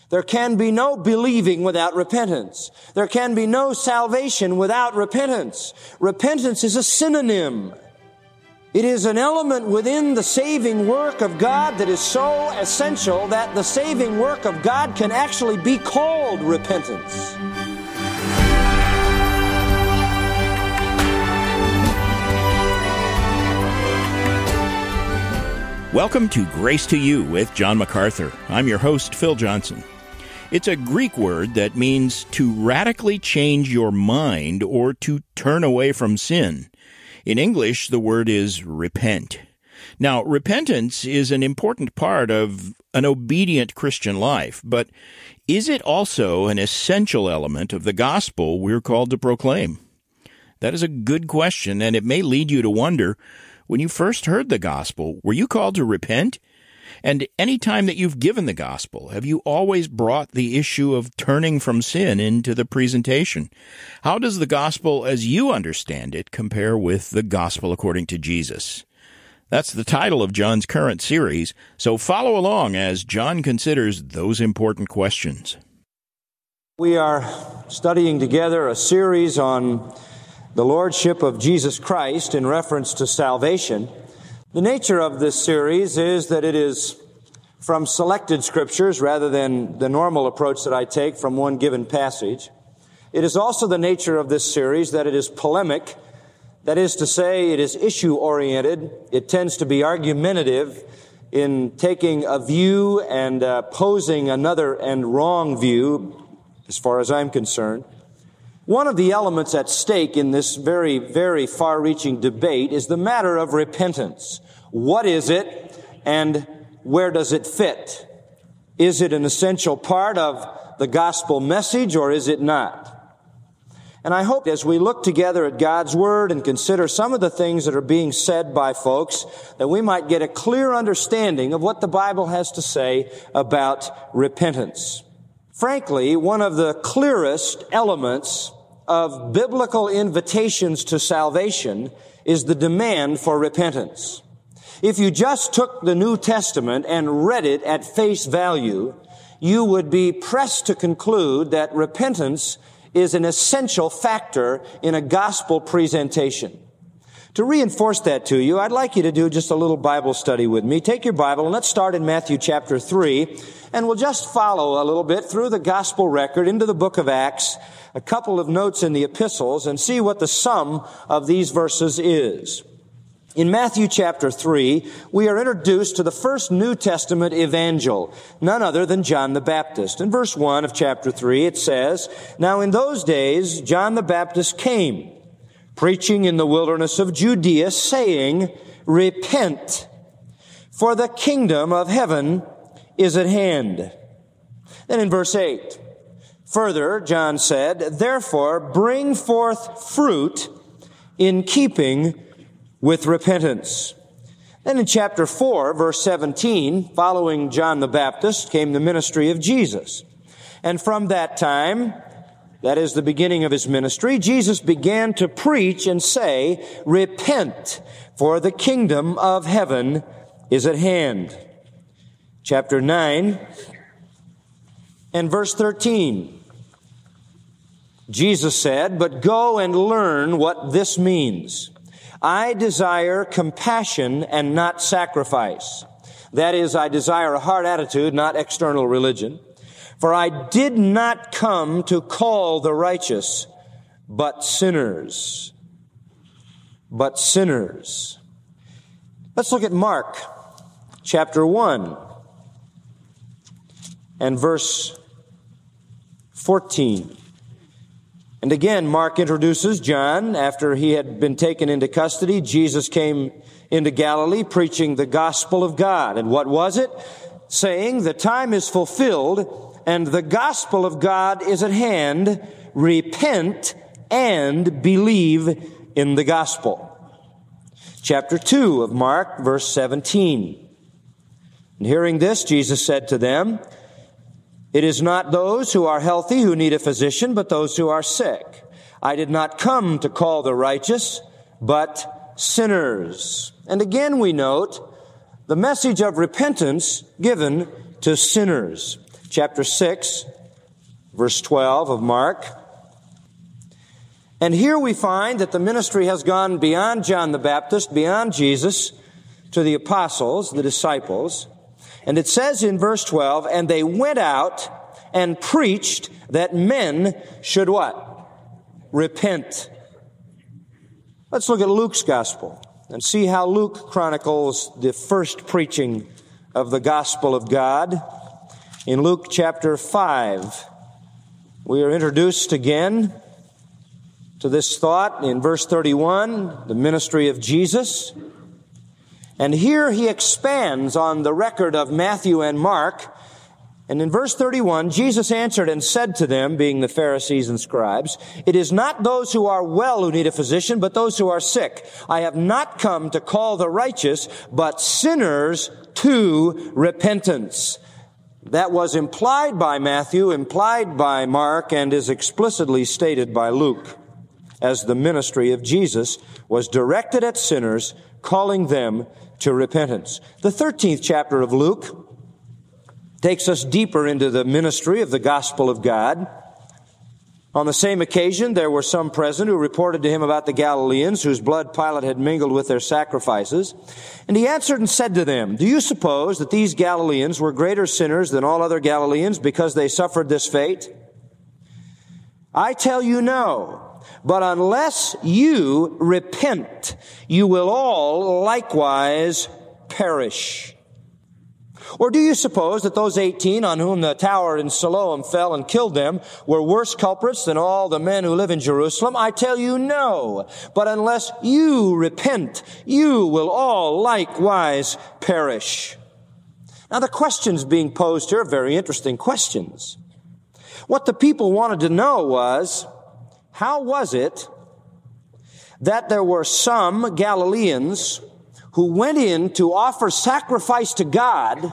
There can be no believing without repentance. There can be no salvation without repentance. Repentance is a synonym. It is an element within the saving work of God that is so essential that the saving work of God can actually be called repentance. Welcome to Grace to You with John MacArthur. I'm your host, Phil Johnson. It's a Greek word that means to radically change your mind or to turn away from sin. In English, the word is repent. Now, repentance is an important part of an obedient Christian life, but is it also an essential element of the gospel we're called to proclaim? That is a good question, and it may lead you to wonder, when you first heard the gospel, were you called to repent? And any time that you've given the gospel, have you always brought the issue of turning from sin into the presentation? How does the gospel, as you understand it, compare with the gospel according to Jesus? That's the title of John's current series, so follow along as John considers those important questions. We are studying together a series on the Lordship of Jesus Christ in reference to salvation. The nature of this series is that it is from selected scriptures rather than the normal approach that I take from one given passage. It is also the nature of this series that it is polemic. That is to say, it is issue-oriented. It tends to be argumentative in taking a view and posing another and wrong view, as far as I'm concerned. One of the elements at stake in this very, very far-reaching debate is the matter of repentance. What is it, and where does it fit? Is it an essential part of the gospel message, or is it not? And I hope as we look together at God's Word and consider some of the things that are being said by folks, that we might get a clear understanding of what the Bible has to say about repentance. Frankly, one of the clearest elements of biblical invitations to salvation is the demand for repentance. If you just took the New Testament and read it at face value, you would be pressed to conclude that repentance is an essential factor in a gospel presentation. To reinforce that to you, I'd like you to do just a little Bible study with me. Take your Bible and let's start in Matthew chapter 3, and we'll just follow a little bit through the gospel record into the book of Acts, a couple of notes in the epistles, and see what the sum of these verses is. In Matthew chapter 3, we are introduced to the first New Testament evangel, none other than John the Baptist. In verse 1 of chapter 3, it says, "Now in those days John the Baptist came, preaching in the wilderness of Judea, saying, 'Repent, for the kingdom of heaven is at hand.'" Then in verse 8, further, John said, "Therefore bring forth fruit in keeping with repentance." Then in chapter 4, verse 17, following John the Baptist came the ministry of Jesus. And from that time, that is the beginning of his ministry, Jesus began to preach and say, "Repent, for the kingdom of heaven is at hand." Chapter 9 and verse 13. Jesus said, "But go and learn what this means. I desire compassion and not sacrifice." That is, I desire a heart attitude, not external religion. "For I did not come to call the righteous, but sinners." But sinners. Let's look at Mark chapter 1 and verse 14. And again, Mark introduces John. After he had been taken into custody, Jesus came into Galilee preaching the gospel of God. And what was it? Saying, "The time is fulfilled and the gospel of God is at hand. Repent and believe in the gospel." Chapter 2 of Mark, verse 17. And hearing this, Jesus said to them, "It is not those who are healthy who need a physician, but those who are sick. I did not come to call the righteous, but sinners." And again we note the message of repentance given to sinners. chapter 6, verse 12 of Mark. And here we find that the ministry has gone beyond John the Baptist, beyond Jesus, to the apostles, the disciples. And it says in verse 12, and they went out and preached that men should what? Repent. Let's look at Luke's gospel and see how Luke chronicles the first preaching of the gospel of God. In Luke chapter 5, we are introduced again to this thought in verse 31, the ministry of Jesus. And here he expands on the record of Matthew and Mark. And in verse 31, Jesus answered and said to them, being the Pharisees and scribes, it is not those who are well who need a physician, but those who are sick. I have not come to call the righteous, but sinners to repentance. That was implied by Matthew, implied by Mark, and is explicitly stated by Luke, as the ministry of Jesus was directed at sinners, calling them to repentance. The 13th chapter of Luke takes us deeper into the ministry of the gospel of God. On the same occasion, there were some present who reported to him about the Galileans, whose blood Pilate had mingled with their sacrifices. And he answered and said to them, do you suppose that these Galileans were greater sinners than all other Galileans because they suffered this fate? I tell you no. But unless you repent, you will all likewise perish. Or do you suppose that those 18 on whom the tower in Siloam fell and killed them were worse culprits than all the men who live in Jerusalem? I tell you no. But unless you repent, you will all likewise perish. Now the questions being posed here are very interesting questions. What the people wanted to know was, how was it that there were some Galileans who went in to offer sacrifice to God,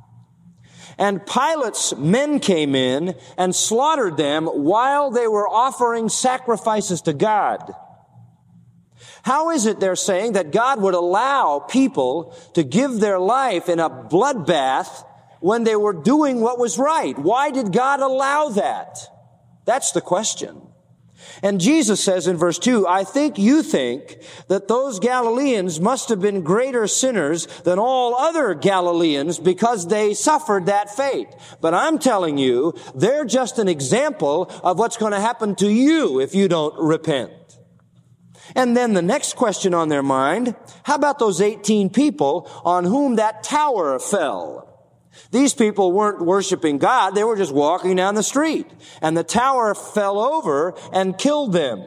and Pilate's men came in and slaughtered them while they were offering sacrifices to God? How is it, they're saying, that God would allow people to give their life in a bloodbath when they were doing what was right? Why did God allow that? That's the question. And Jesus says in verse 2, I think you think that those Galileans must have been greater sinners than all other Galileans because they suffered that fate. But I'm telling you, they're just an example of what's going to happen to you if you don't repent. And then the next question on their mind, how about those 18 people on whom that tower fell? These people weren't worshiping God. They were just walking down the street. And the tower fell over and killed them.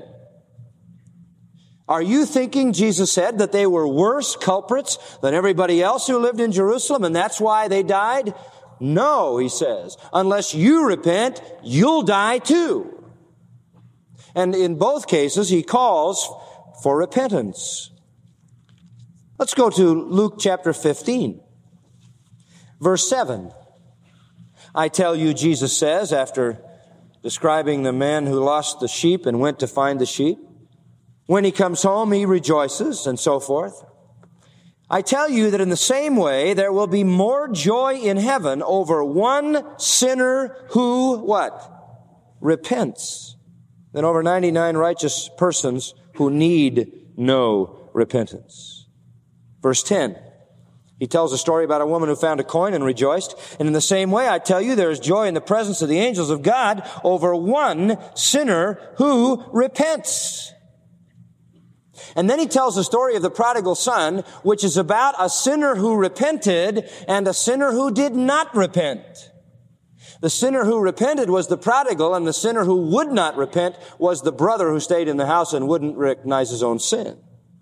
Are you thinking, Jesus said, that they were worse culprits than everybody else who lived in Jerusalem, and that's why they died? No, he says. Unless you repent, you'll die too. And in both cases, he calls for repentance. Let's go to Luke chapter 15. Verse 7, I tell you, Jesus says, after describing the man who lost the sheep and went to find the sheep, when he comes home, he rejoices, and so forth. I tell you that in the same way, there will be more joy in heaven over one sinner who, what? Repents, than over 99 righteous persons who need no repentance. Verse 10. He tells a story about a woman who found a coin and rejoiced. And in the same way, I tell you, there is joy in the presence of the angels of God over one sinner who repents. And then he tells the story of the prodigal son, which is about a sinner who repented and a sinner who did not repent. The sinner who repented was the prodigal, and the sinner who would not repent was the brother who stayed in the house and wouldn't recognize his own sin.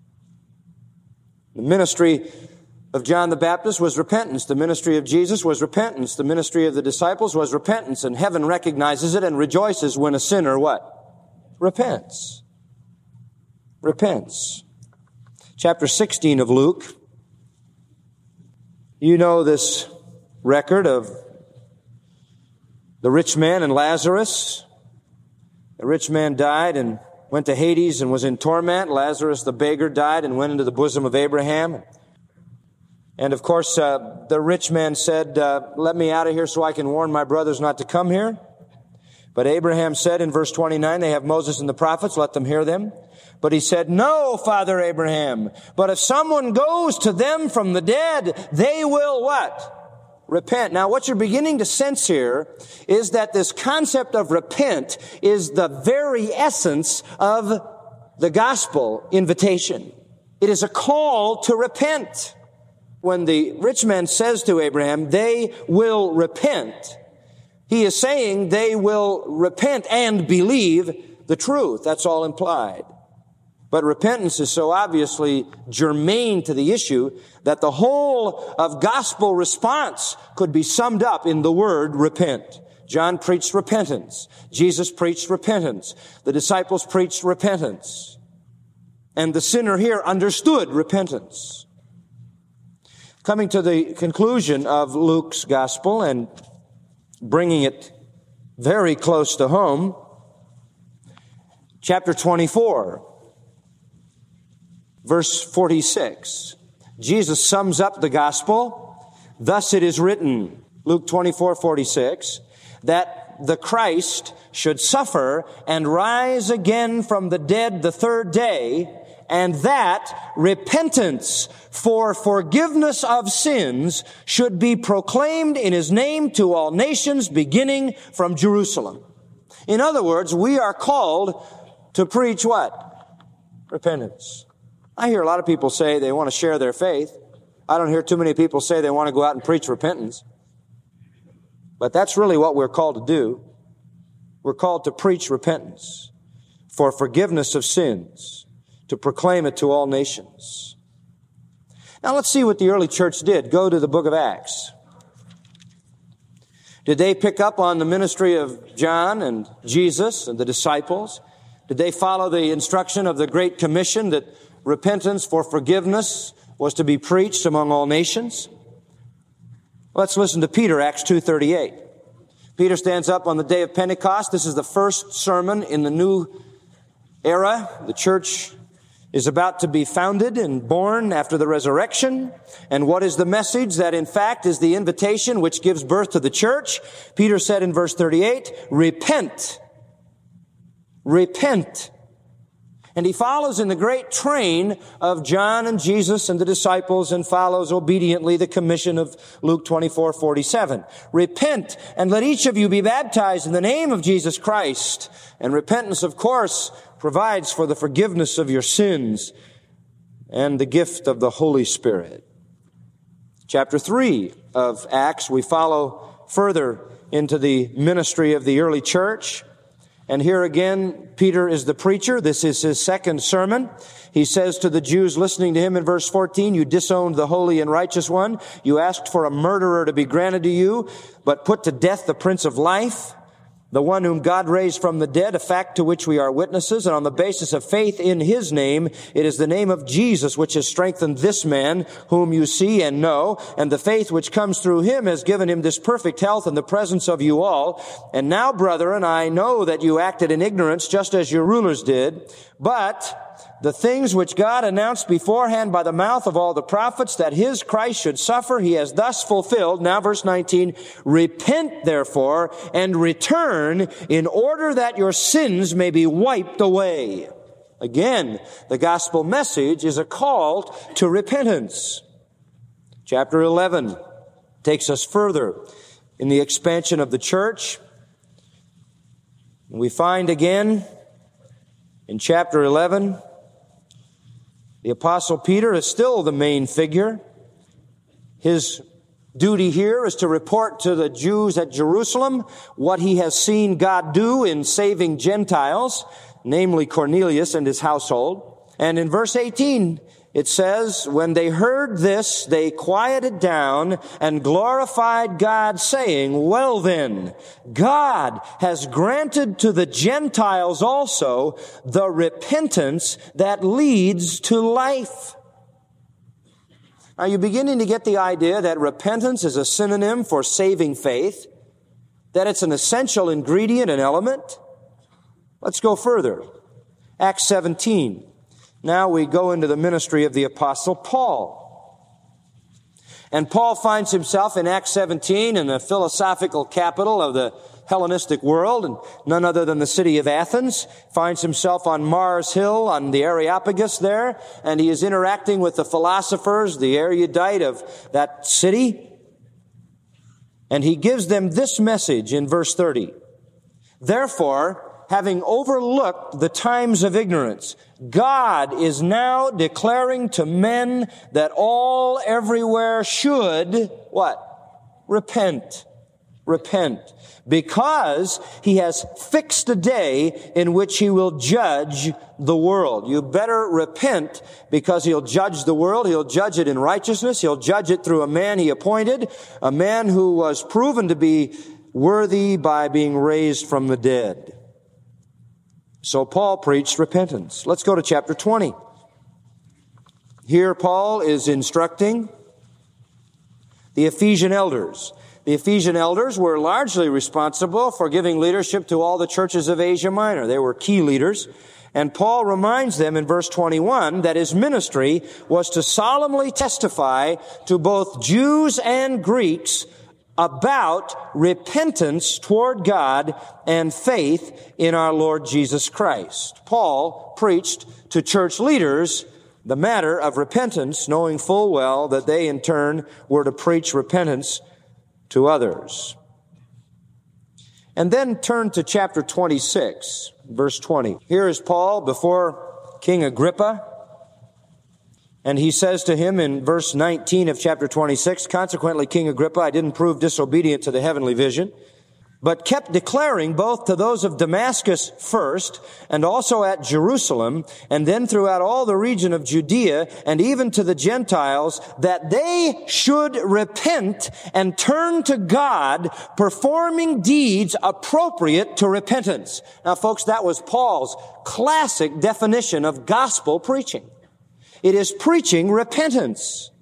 The ministry of John the Baptist was repentance. The ministry of Jesus was repentance. The ministry of the disciples was repentance. And heaven recognizes it and rejoices when a sinner what? Repents. Repents. Chapter 16 of Luke. You know this record of the rich man and Lazarus. The rich man died and went to Hades and was in torment. Lazarus the beggar died and went into the bosom of Abraham. And of course, the rich man said, let me out of here so I can warn my brothers not to come here. But Abraham said in verse 29, they have Moses and the prophets, let them hear them. But he said, no, Father Abraham, but if someone goes to them from the dead, they will what? Repent. Now, what you're beginning to sense here is that this concept of repent is the very essence of the gospel invitation. It is a call to repent. When the rich man says to Abraham, they will repent, he is saying they will repent and believe the truth. That's all implied. But repentance is so obviously germane to the issue that the whole of gospel response could be summed up in the word repent. John preached repentance. Jesus preached repentance. The disciples preached repentance. And the sinner here understood repentance. Coming to the conclusion of Luke's gospel and bringing it very close to home, chapter 24. Verse 46, Jesus sums up the gospel. Thus it is written, Luke 24:46, that the Christ should suffer and rise again from the dead the third day, and that repentance for forgiveness of sins should be proclaimed in his name to all nations, beginning from Jerusalem. In other words, we are called to preach what? Repentance. I hear a lot of people say they want to share their faith. I don't hear too many people say they want to go out and preach repentance. But that's really what we're called to do. We're called to preach repentance for forgiveness of sins, to proclaim it to all nations. Now let's see what the early church did. Go to the book of Acts. Did they pick up on the ministry of John and Jesus and the disciples? Did they follow the instruction of the Great Commission that repentance for forgiveness was to be preached among all nations? Let's listen to Peter, Acts 2:38. Peter stands up on the day of Pentecost. This is the first sermon in the new era. The church is about to be founded and born after the resurrection. And what is the message that in fact is the invitation which gives birth to the church? Peter said in verse 38, repent. Repent. And he follows in the great train of John and Jesus and the disciples and follows obediently the commission of Luke 24:47. Repent and let each of you be baptized in the name of Jesus Christ. And repentance, of course, provides for the forgiveness of your sins and the gift of the Holy Spirit. Chapter 3 of Acts, we follow further into the ministry of the early church. And here again, Peter is the preacher. This is his second sermon. He says to the Jews listening to him in verse 14, you disowned the holy and righteous one. You asked for a murderer to be granted to you, but put to death the Prince of Life, the one whom God raised from the dead, a fact to which we are witnesses. And on the basis of faith in his name, it is the name of Jesus which has strengthened this man whom you see and know. And the faith which comes through him has given him this perfect health in the presence of you all. And now, brethren, I know that you acted in ignorance just as your rulers did. But the things which God announced beforehand by the mouth of all the prophets that his Christ should suffer, he has thus fulfilled. Now verse 19, repent therefore and return in order that your sins may be wiped away. Again, the gospel message is a call to repentance. Chapter 11 takes us further in the expansion of the church. We find again in chapter 11, the Apostle Peter is still the main figure. His duty here is to report to the Jews at Jerusalem what he has seen God do in saving Gentiles, namely Cornelius and his household. And in verse 18, it says, when they heard this, they quieted down and glorified God, saying, well then, God has granted to the Gentiles also the repentance that leads to life. Are you beginning to get the idea that repentance is a synonym for saving faith? That it's an essential ingredient and element? Let's go further. Acts 17. Now we go into the ministry of the Apostle Paul. And Paul finds himself in Acts 17 in the philosophical capital of the Hellenistic world, and none other than the city of Athens. Finds himself on Mars Hill on the Areopagus there, and he is interacting with the philosophers, the erudite of that city. And he gives them this message in verse 30. Therefore, having overlooked the times of ignorance, God is now declaring to men that all everywhere should, what? Repent. Repent. Because he has fixed a day in which he will judge the world. You better repent, because he'll judge the world. He'll judge it in righteousness. He'll judge it through a man he appointed, a man who was proven to be worthy by being raised from the dead. So Paul preached repentance. Let's go to chapter 20. Here Paul is instructing the Ephesian elders. The Ephesian elders were largely responsible for giving leadership to all the churches of Asia Minor. They were key leaders. And Paul reminds them in verse 21 that his ministry was to solemnly testify to both Jews and Greeks about repentance toward God and faith in our Lord Jesus Christ. Paul preached to church leaders the matter of repentance, knowing full well that they in turn were to preach repentance to others. And then turn to chapter 26, verse 20. Here is Paul before King Agrippa. And he says to him in verse 19 of chapter 26, consequently, King Agrippa, I didn't prove disobedient to the heavenly vision, but kept declaring both to those of Damascus first, and also at Jerusalem, and then throughout all the region of Judea, and even to the Gentiles, that they should repent and turn to God, performing deeds appropriate to repentance. Now, folks, that was Paul's classic definition of gospel preaching. It is preaching repentance.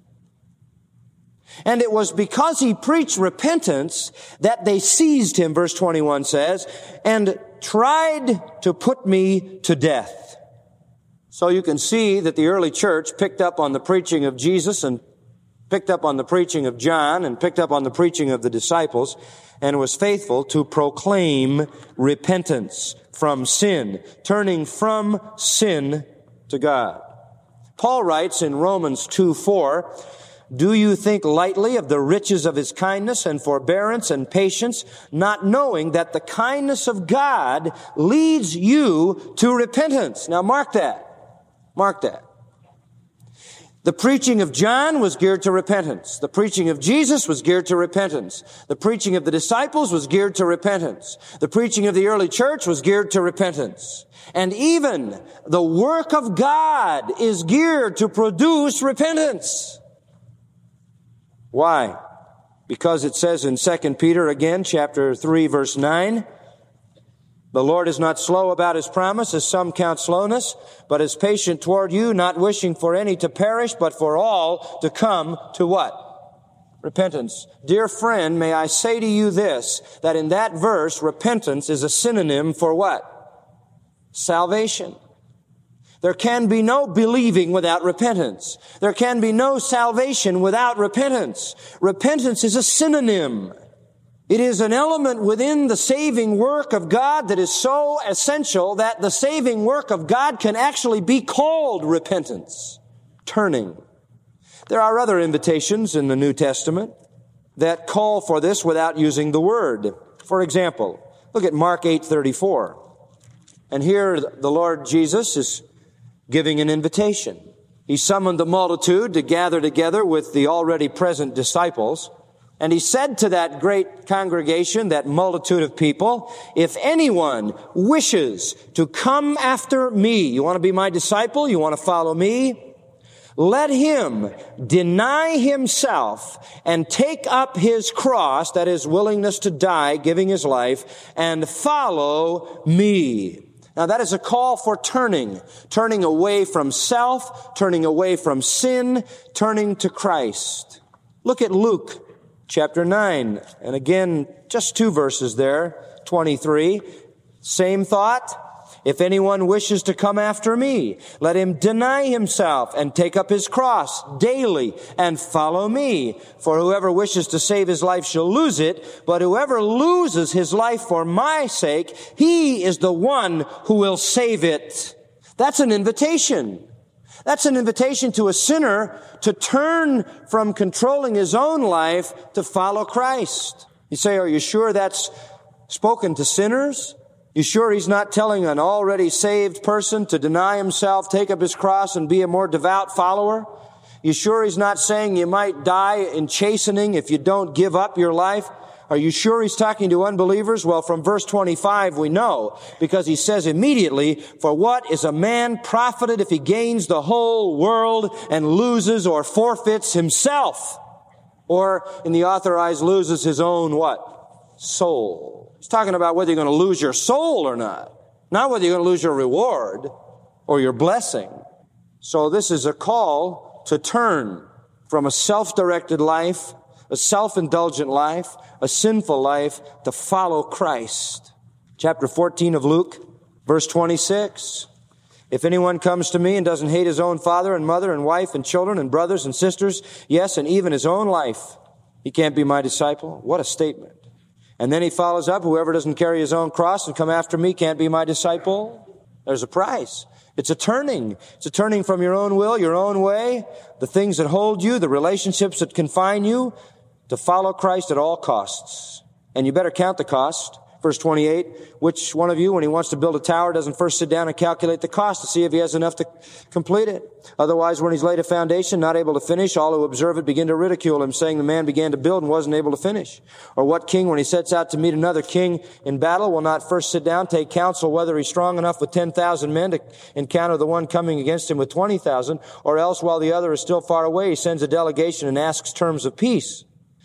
And it was because he preached repentance that they seized him, verse 21 says, and tried to put me to death. So you can see that the early church picked up on the preaching of Jesus and picked up on the preaching of John and picked up on the preaching of the disciples and was faithful to proclaim repentance from sin, turning from sin to God. Paul writes in Romans 2:4, do you think lightly of the riches of his kindness and forbearance and patience, not knowing that the kindness of God leads you to repentance? Now mark that. Mark that. The preaching of John was geared to repentance. The preaching of Jesus was geared to repentance. The preaching of the disciples was geared to repentance. The preaching of the early church was geared to repentance. And even the work of God is geared to produce repentance. Why? Because it says in 2 Peter again, chapter 3, verse 9, the Lord is not slow about his promise, as some count slowness, but is patient toward you, not wishing for any to perish, but for all to come to what? Repentance. Dear friend, may I say to you this, that in that verse, repentance is a synonym for what? Salvation. There can be no believing without repentance. There can be no salvation without repentance. Repentance is a synonym. It is an element within the saving work of God that is so essential that the saving work of God can actually be called repentance, turning. There are other invitations in the New Testament that call for this without using the word. For example, look at Mark 8:34. And here the Lord Jesus is giving an invitation. He summoned the multitude to gather together with the already present disciples. And he said to that great congregation, that multitude of people, if anyone wishes to come after me, you want to be my disciple, you want to follow me, let him deny himself and take up his cross, that is willingness to die, giving his life, and follow me. Now that is a call for turning away from self, turning away from sin, turning to Christ. Look at Luke chapter 9, and again, just 2 verses there, 23. Same thought. If anyone wishes to come after me, let him deny himself and take up his cross daily and follow me. For whoever wishes to save his life shall lose it, but whoever loses his life for my sake, he is the one who will save it. That's an invitation. That's an invitation to a sinner to turn from controlling his own life to follow Christ. You say, are you sure that's spoken to sinners? You sure he's not telling an already saved person to deny himself, take up his cross, and be a more devout follower? You sure he's not saying you might die in chastening if you don't give up your life? Are you sure he's talking to unbelievers? Well, from verse 25 we know, because he says immediately, for what is a man profited if he gains the whole world and loses or forfeits himself? Or, in the Authorized, loses his own what? Soul. He's talking about whether you're going to lose your soul or not whether you're going to lose your reward or your blessing. So this is a call to turn from a self-directed life, a self-indulgent life, a sinful life, to follow Christ. Chapter 14 of Luke, verse 26. If anyone comes to me and doesn't hate his own father and mother and wife and children and brothers and sisters, yes, and even his own life, he can't be my disciple. What a statement. And then he follows up, whoever doesn't carry his own cross and come after me can't be my disciple. There's a price. It's a turning. It's a turning from your own will, your own way, the things that hold you, the relationships that confine you, to follow Christ at all costs. And you better count the cost. Verse 28, which one of you, when he wants to build a tower, doesn't first sit down and calculate the cost to see if he has enough to complete it? Otherwise, when he's laid a foundation, not able to finish, all who observe it begin to ridicule him, saying the man began to build and wasn't able to finish. Or what king, when he sets out to meet another king in battle, will not first sit down, take counsel whether he's strong enough with 10,000 men to encounter the one coming against him with 20,000, or else while the other is still far away, he sends a delegation and asks terms of peace.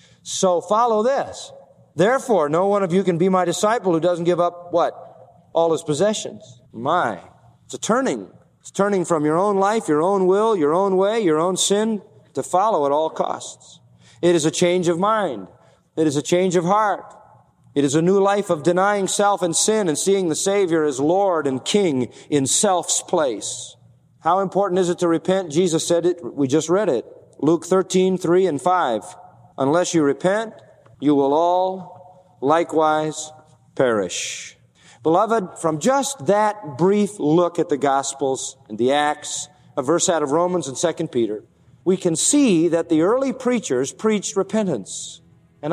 So follow this. Therefore, no one of you can be my disciple who doesn't give up what? All his possessions. It's a turning. It's turning from your own life, your own will, your own way, your own sin, to follow at all costs. It is a change of mind. It is a change of heart. It is a new life of denying self and sin and seeing the Savior as Lord and King in self's place. How important is it to repent? Jesus said it. We just read it. Luke 13:3 and 5. Unless you repent, you will all likewise perish. Beloved, from just that brief look at the Gospels and the Acts, a verse out of Romans and 2 Peter, we can see that the early preachers preached repentance. And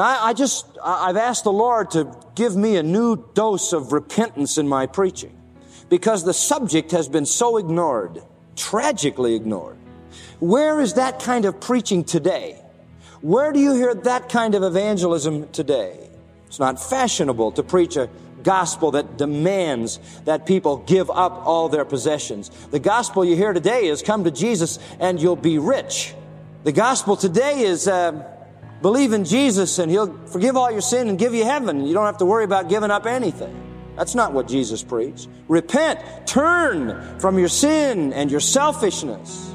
I've asked the Lord to give me a new dose of repentance in my preaching, because the subject has been so ignored, tragically ignored. Where is that kind of preaching today? Where do you hear that kind of evangelism today? It's not fashionable to preach a gospel that demands that people give up all their possessions. The gospel you hear today is come to Jesus and you'll be rich. The gospel today is believe in Jesus and he'll forgive all your sin and give you heaven. You don't have to worry about giving up anything. That's not what Jesus preached. Repent, turn from your sin and your selfishness.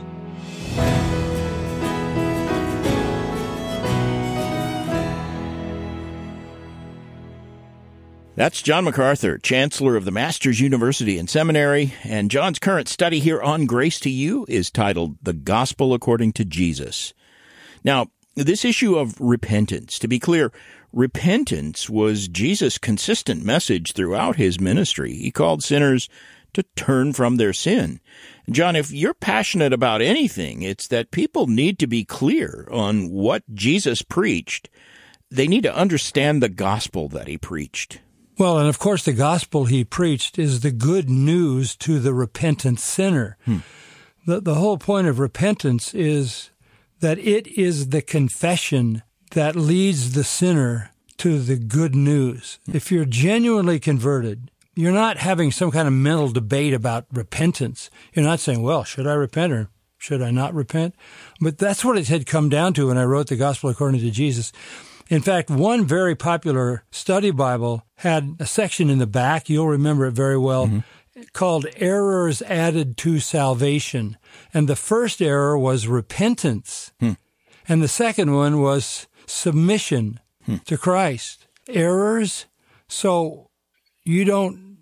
That's John MacArthur, Chancellor of the Masters University and Seminary, and John's current study here on Grace to You is titled The Gospel According to Jesus. Now, this issue of repentance, to be clear, repentance was Jesus' consistent message throughout his ministry. He called sinners to turn from their sin. John, if you're passionate about anything, it's that people need to be clear on what Jesus preached. They need to understand the gospel that he preached. Well, and of course the gospel he preached is the good news to the repentant sinner. The whole point of repentance is that it is the confession that leads the sinner to the good news. If you're genuinely converted, you're not having some kind of mental debate about repentance. You're not saying, well, should I repent or should I not repent? But that's what it had come down to when I wrote the Gospel According to Jesus. In fact, one very popular study Bible had a section in the back, you'll remember it very well, called Errors Added to Salvation. And the first error was repentance. And the second one was submission to Christ. Errors, so you don't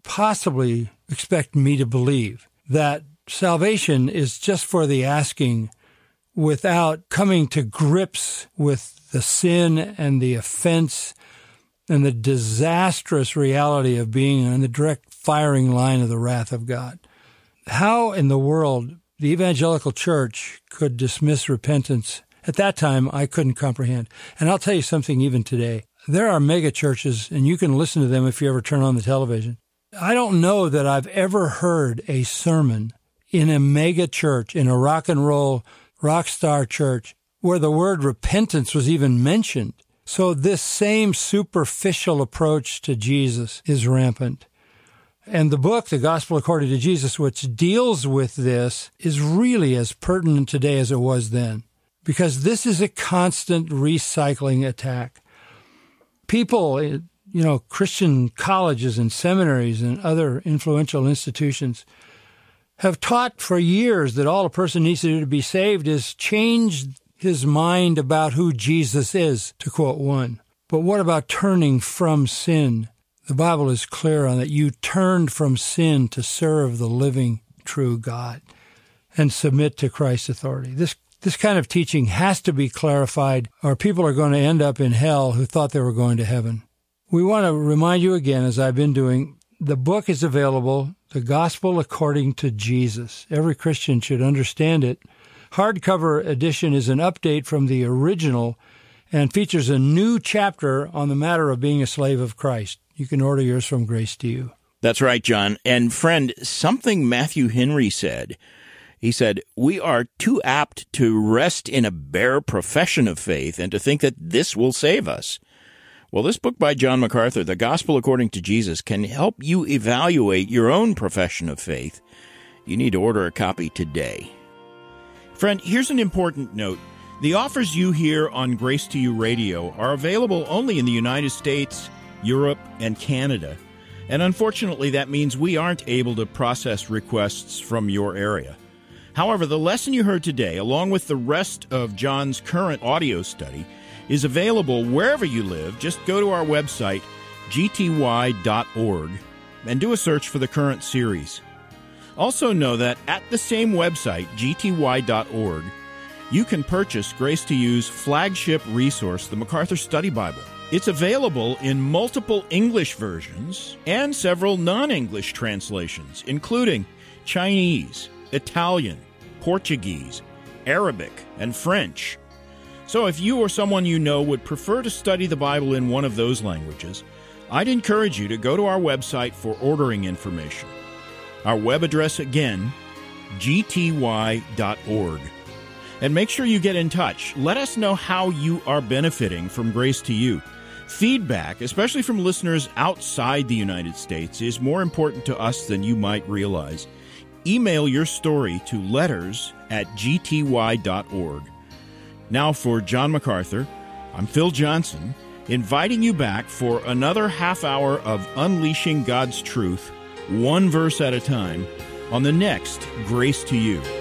possibly expect me to believe that salvation is just for the asking without coming to grips with the sin and the offense and the disastrous reality of being on the direct firing line of the wrath of God. How in the world the evangelical church could dismiss repentance at that time, I couldn't comprehend. And I'll tell you something even today. There are mega churches, and you can listen to them if you ever turn on the television. I don't know that I've ever heard a sermon in a mega church, in a rock and roll, rock star church, where the word repentance was even mentioned. So this same superficial approach to Jesus is rampant. And the book, The Gospel According to Jesus, which deals with this, is really as pertinent today as it was then, because this is a constant recycling attack. People, Christian colleges and seminaries and other influential institutions have taught for years that all a person needs to do to be saved is change his mind about who Jesus is, to quote one. But what about turning from sin? The Bible is clear on that. You turned from sin to serve the living, true God and submit to Christ's authority. This kind of teaching has to be clarified, or people are going to end up in hell who thought they were going to heaven. We want to remind you again, as I've been doing, the book is available, The Gospel According to Jesus. Every Christian should understand it. Hardcover edition is an update from the original and features a new chapter on the matter of being a slave of Christ. You can order yours from Grace to You. That's right, John. And friend, something Matthew Henry said. He said, "We are too apt to rest in a bare profession of faith and to think that this will save us." Well, this book by John MacArthur, The Gospel According to Jesus, can help you evaluate your own profession of faith. You need to order a copy today. Friend, here's an important note. The offers you hear on Grace to You Radio are available only in the United States, Europe, and Canada. And unfortunately, that means we aren't able to process requests from your area. However, the lesson you heard today, along with the rest of John's current audio study, is available wherever you live. Just go to our website, gty.org, and do a search for the current series. Also know that at the same website, gty.org, you can purchase Grace to You's flagship resource, the MacArthur Study Bible. It's available in multiple English versions and several non-English translations, including Chinese, Italian, Portuguese, Arabic, and French. So if you or someone you know would prefer to study the Bible in one of those languages, I'd encourage you to go to our website for ordering information. Our web address again, gty.org. And make sure you get in touch. Let us know how you are benefiting from Grace to You. Feedback, especially from listeners outside the United States, is more important to us than you might realize. Email your story to letters@gty.org. Now for John MacArthur, I'm Phil Johnson, inviting you back for another half hour of unleashing God's truth, one verse at a time, on the next Grace to You.